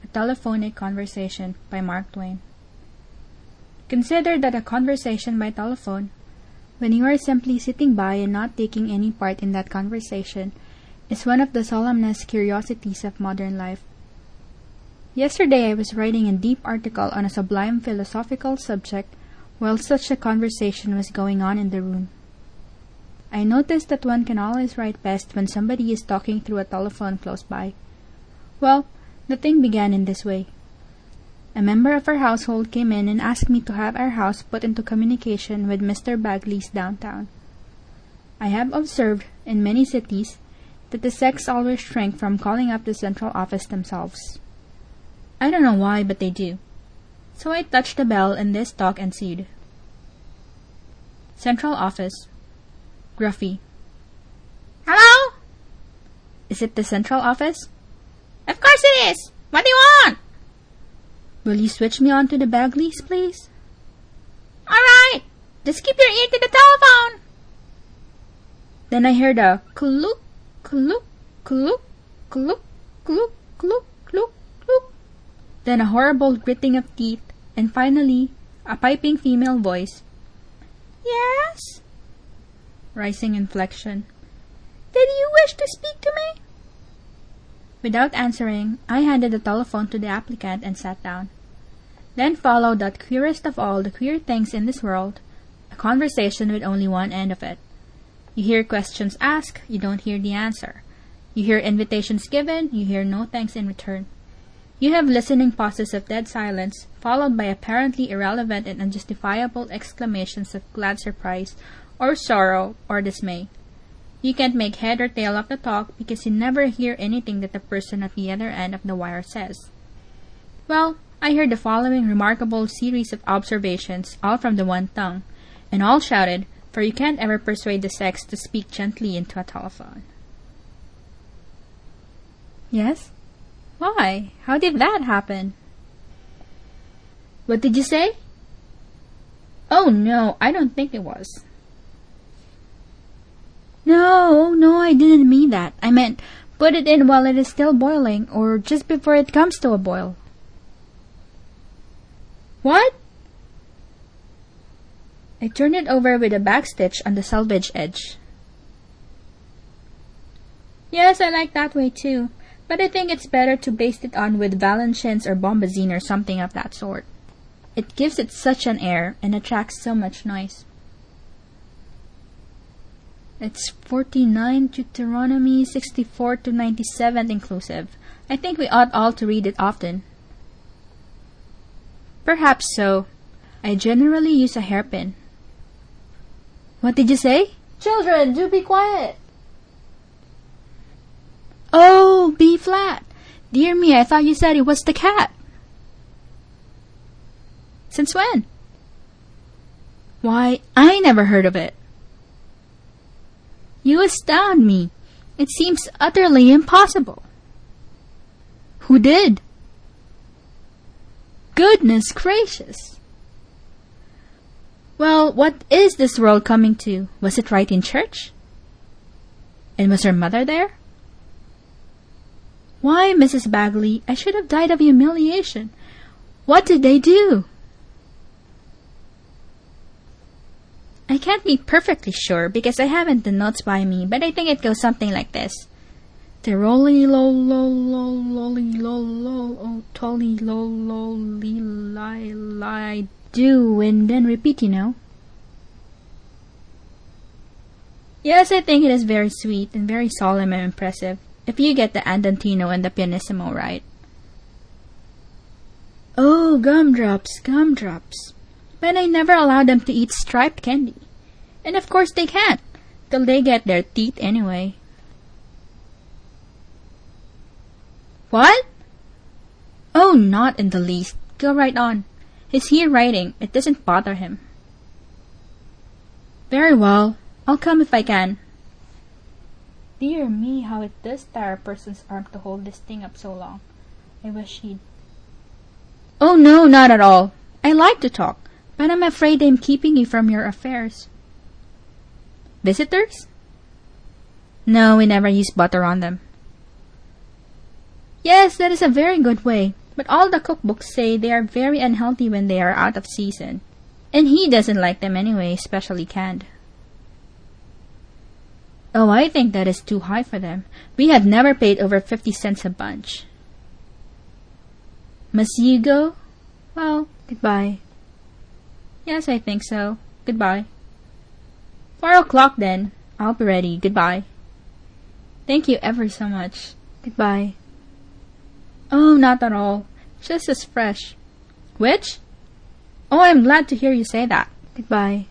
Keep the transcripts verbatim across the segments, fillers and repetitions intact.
Telephonic Conversation by Mark Twain. Consider that a conversation by telephone, when you are simply sitting by and not taking any part in that conversation, is one of the solemnest curiosities of modern life. Yesterday I was writing a deep article on a sublime philosophical subject while such a conversation was going on in the room. I noticed that one can always write best when somebody is talking through a telephone close by. Well, the thing began in this way. A member of our household came in and asked me to have our house put into communication with Mister Bagley's downtown. I have observed in many cities that the sex always shrink from calling up the central office themselves. I don't know why, but they do. So I touched the bell and this talk ensued. Central office. Gruffy. Hello? Is it the central office? Of course it is. What do you want? Will you switch me on to the Bagleys, please? All right. Just keep your ear to the telephone. Then I heard a klook, klook, klook, klook, klook, klook, klook, klook. Then a horrible gritting of teeth, and finally, a piping female voice. Yes? Rising inflection. Did you wish to speak to me? Without answering, I handed the telephone to the applicant and sat down. Then followed that queerest of all the queer things in this world, a conversation with only one end of it. You hear questions asked, you don't hear the answer. You hear invitations given, you hear no thanks in return. You have listening pauses of dead silence, followed by apparently irrelevant and unjustifiable exclamations of glad surprise, or sorrow, or dismay. You can't make head or tail of the talk because you never hear anything that the person at the other end of the wire says. Well, I heard the following remarkable series of observations, all from the one tongue, and all shouted, for you can't ever persuade the sex to speak gently into a telephone. Yes? Why? How did that happen? What did you say? Oh, no, I don't think it was. No, no, I didn't mean that. I meant, put it in while it is still boiling, or just before it comes to a boil. What? I turned it over with a backstitch on the selvage edge. Yes, I like that way too, but I think it's better to baste it on with Valenciennes or bombazine or something of that sort. It gives it such an air and attracts so much noise. It's forty-nine Deuteronomy sixty-four to ninety-seven inclusive. I think we ought all to read it often. Perhaps so. I generally use a hairpin. What did you say? Children, do be quiet. Oh, B flat. Dear me, I thought you said it was the cat. Since when? Why, I never heard of it. You astound me. It seems utterly impossible. Who did? Goodness gracious. Well, what is this world coming to? Was it right in church? And was her mother there? Why, Missus Bagley, I should have died of humiliation. What did they do? I can't be perfectly sure because I haven't the notes by me, but I think it goes something like this. The rolly lo lo lo lolly lo lo oh tolly lo lo li li li do, and then repeat, you know. Yes, I think it is very sweet and very solemn and impressive, if you get the andantino and the pianissimo right. Oh, gumdrops, gumdrops. But I never allow them to eat striped candy. And of course they can't, till they get their teeth anyway. What? Oh, not in the least. Go right on. He's here writing. It doesn't bother him. Very well. I'll come if I can. Dear me, how it does tire a person's arm to hold this thing up so long. I wish he'd... Oh, no, not at all. I like to talk, but I'm afraid I'm keeping you from your affairs. Visitors? No, we never use butter on them. Yes, that is a very good way. but all the cookbooks say they are very unhealthy when they are out of season. And he doesn't like them anyway, especially canned. Oh, I think that is too high for them. We have never paid over fifty cents a bunch. Must you go? Well, goodbye. Yes, I think so. Goodbye. Four o'clock then. I'll be ready. Goodbye. Thank you ever so much. Goodbye. Oh, not at all. Just as fresh. Which? Oh, I'm glad to hear you say that. Goodbye.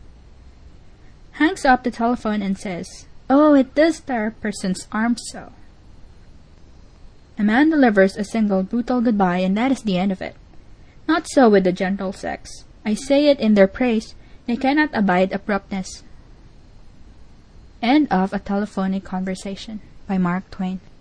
Hangs up the telephone and says, Oh, it does tear a person's arms so. A man delivers a single brutal goodbye, and that is the end of it. Not so with the gentle sex. I say it in their praise. They cannot abide abruptness. End of A Telephonic Conversation by Mark Twain.